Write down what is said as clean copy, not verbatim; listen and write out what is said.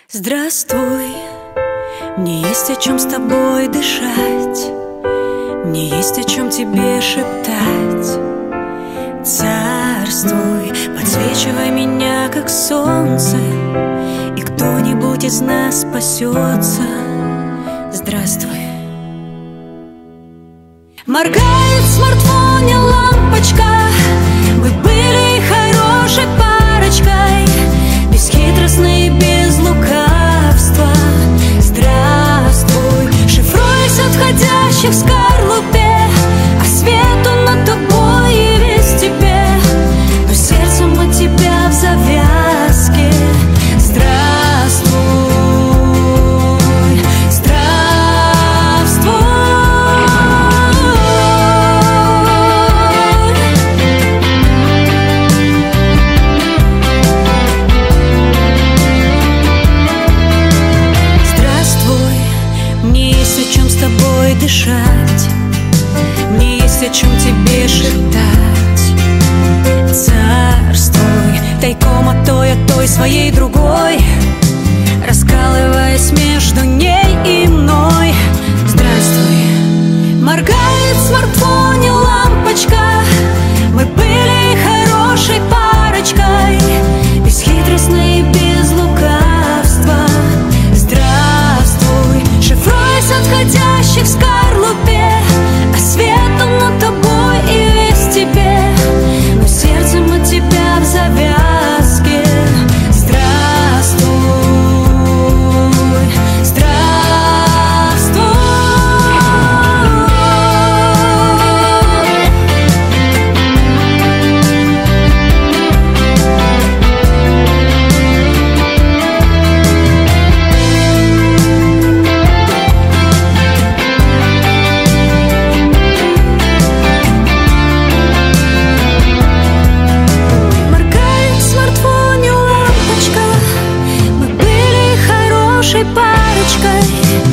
Здравствуй, мне есть о чем с тобой дышать, мне есть о чем тебе шептать. Царствуй, подсвечивай меня, как солнце, и кто-нибудь из нас спасется. Здравствуй. Моргает в смартфоне лампочка, мы были хорошей парочкой, бесхитростной и без лукавства. Здравствуй, шифруясь от входящих в скорлупе, а свету над тобой и весь тебе, но сердцем от тебя в завязке. Здравствуй, здравствуй. Здравствуй, мне есть о чем с тобой дышать, мне есть о чем тебе шептать. Царствуй, тайком от той своей другой, раскалываясь между ней и мной. Здравствуй, моргает в смартфоне лампочка, мы были хорошей парочкой, бесхитростной и без лукавства. Здравствуй, шифруясь от входящих в скорлупе, а светом над тобой и весь тебе, но сердцем от тебя в завязке. Здравствуй, здравствуй. Моргает в смартфоне лампочка, мы были хорошей парочкой,